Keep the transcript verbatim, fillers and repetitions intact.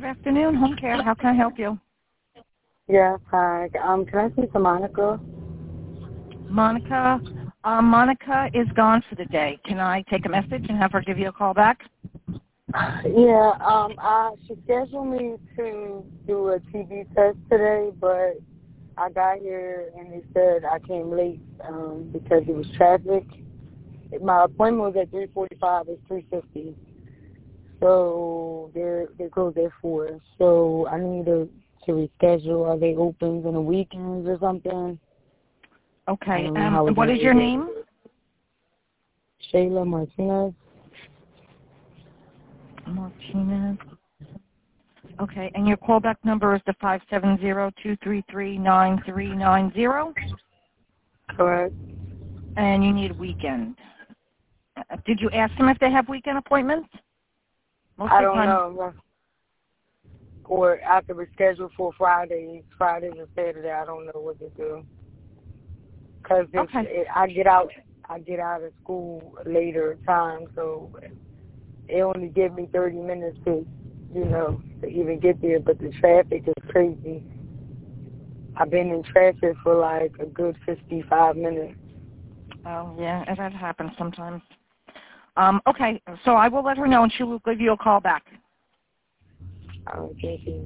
afternoon, Home Care. How can I help you? Yes, hi. Um, can I speak to Monica? Monica? Um, Monica is gone for the day. Can I take a message and have her give you a call back? Yeah, um, I, she scheduled me to do a T B test today, but I got here and they said I came late um, because it was traffic. My appointment was at three forty-five. It's three fifty. So they're they closed at four. So I need to to reschedule. Are they open on the weekends or something? Okay. Um, Um, what is your name? Shayla Martinez. Martinez. Okay. And your callback number is the five seven zero, two three three, nine three nine zero? Correct. And you need a weekend. Uh, Did you ask them if they have weekend appointments? Most I of the don't time, know. Or I could reschedule for Friday, Friday or Saturday. I don't know what to do. Cause if Okay. it, I get out, I get out of school later time, so it only give me thirty minutes to, you know, to even get there. But the traffic is crazy. I've been in traffic for like a good fifty-five minutes. Oh, yeah, that happens sometimes. Um, okay, so I will let her know, and she will give you a call back. I don't think it